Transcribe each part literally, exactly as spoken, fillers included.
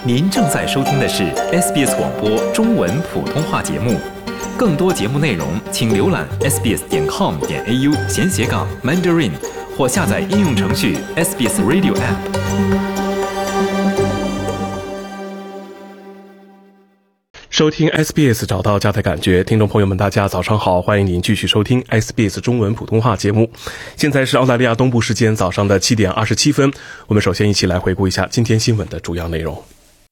您正在收听的是 S B S 广播中文普通话节目。更多节目内容，请浏览 s b s 点 com 点 a u 闲斜杠 Mandarin 或下载应用程序 S B S Radio App。 收听 S B S 找到家的感觉，听众朋友们大家早上好，欢迎您继续收听 S B S 中文普通话节目。现在是澳大利亚东部时间早上的七点二十七分，我们首先一起来回顾一下今天新闻的主要内容。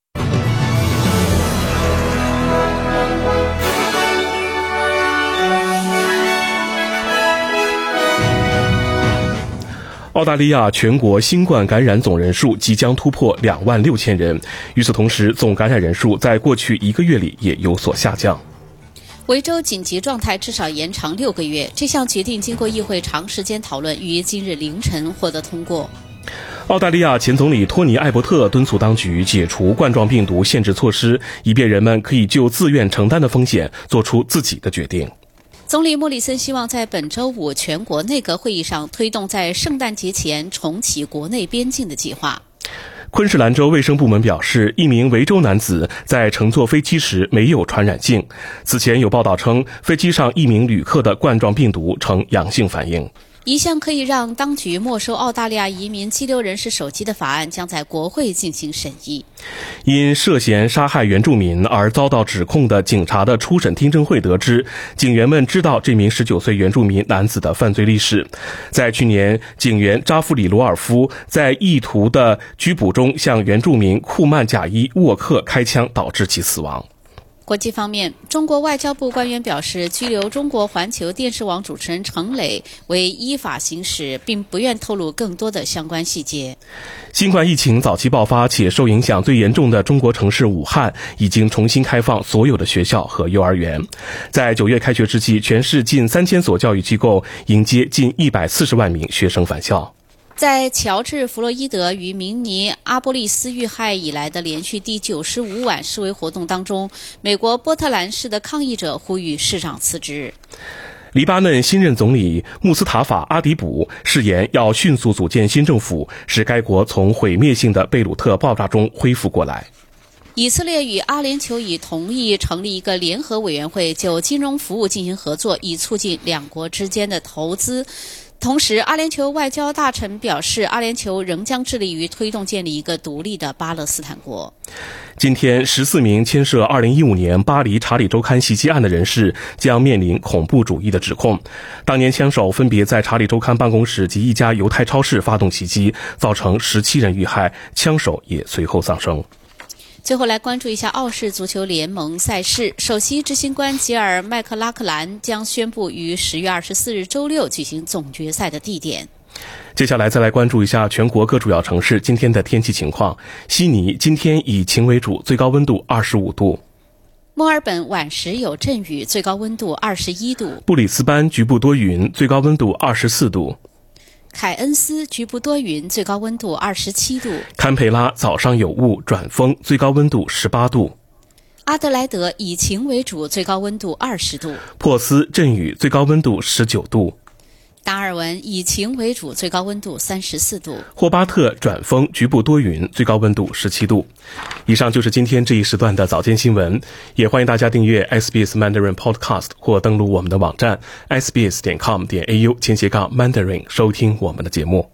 澳大利亚全国新冠感染总人数即将突破两万六千人，与此同时，总感染人数在过去一个月里也有所下降。 维州紧急状态至少延长六个月，这项决定经过议会长时间讨论，于今日凌晨获得通过。 澳大利亚前总理托尼·艾伯特敦促当局解除冠状病毒限制措施，以便人们可以就自愿承担的风险做出自己的决定。 总理莫里森希望在本周五全国内阁会议上推动在圣诞节前重启国内边境的计划。 昆士兰州卫生部门表示，一名维州男子在乘坐飞机时没有传染性。此前有报道称，飞机上一名旅客的冠状病毒呈阳性反应。 一项可以让当局没收澳大利亚移民激流人士手机的法案将在国会进行审议。 因涉嫌杀害原住民而遭到指控的警察的初审听证会得知，警员们知道这名十九岁原住民男子的犯罪历史。在去年，警员扎夫里罗尔夫在意图的拘捕中向原住民库曼贾伊沃克开枪，导致其死亡。 国际方面，中国外交部官员表示，拘留中国环球电视网主持人程磊为依法行使，并不愿透露更多的相关细节。 新冠疫情早期爆发且受影响最严重的中国城市武汉已经重新开放所有的学校和幼儿园。在九月开学之际，全市近三千所教育机构迎接近一百四十万名学生返校。 在乔治·弗洛伊德与明尼阿波利斯遇害以来的连续第九十五晚示威活动当中，美国波特兰市的抗议者呼吁市长辞职。 黎巴嫩新任总理穆斯塔法·阿迪卜誓言要迅速组建新政府，使该国从毁灭性的贝鲁特爆炸中恢复过来。 以色列与阿联酋已同意成立一个联合委员会，就金融服务进行合作，以促进两国之间的投资。同时，阿联酋外交大臣表示，阿联酋仍将致力于推动建立一个独立的巴勒斯坦国。 今天，十四名牵涉二零一五年巴黎查理周刊袭击案的人士将面临恐怖主义的指控。当年枪手分别在查理周刊办公室及一家犹太超市发动袭击，造成十七人遇害，枪手也随后丧生。 最后来关注一下澳式足球联盟赛事，首席执行官吉尔·麦克拉克兰将宣布于十月二十四日周六举行总决赛的地点。 接下来再来关注一下全国各主要城市今天的天气情况。悉尼今天以晴为主，最高温度二十五度。 墨尔本晚时有阵雨，最高温度二十一度。 布里斯班局部多云，最高温度二十四度。 凯恩斯局部多云，最高温度二十七度。 堪培拉早上有雾转风，最高温度十八度。 阿德莱德以晴为主，最高温度二十度。 珀斯阵雨，最高温度十九度。 达尔文以晴为主，最高温度三十四度。 霍巴特转风，局部多云，最高温度十七度。以上就是今天这一时段的早间新闻，也欢迎大家订阅 S B S Mandarin Podcast 或登录我们的网站 s b s 点 com 点 a u 前斜杠 Mandarin 收听我们的节目。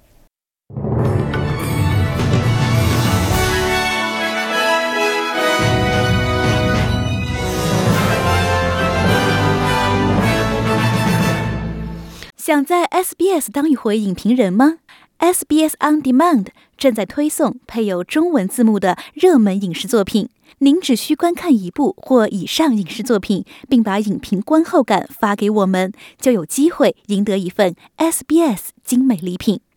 想在 S B S 当一回影评人吗？ S B S On Demand 正在推送配有中文字幕的热门影视作品，您只需观看一部或以上影视作品，并把影评观后感发给我们，就有机会赢得一份 S B S 精美礼品。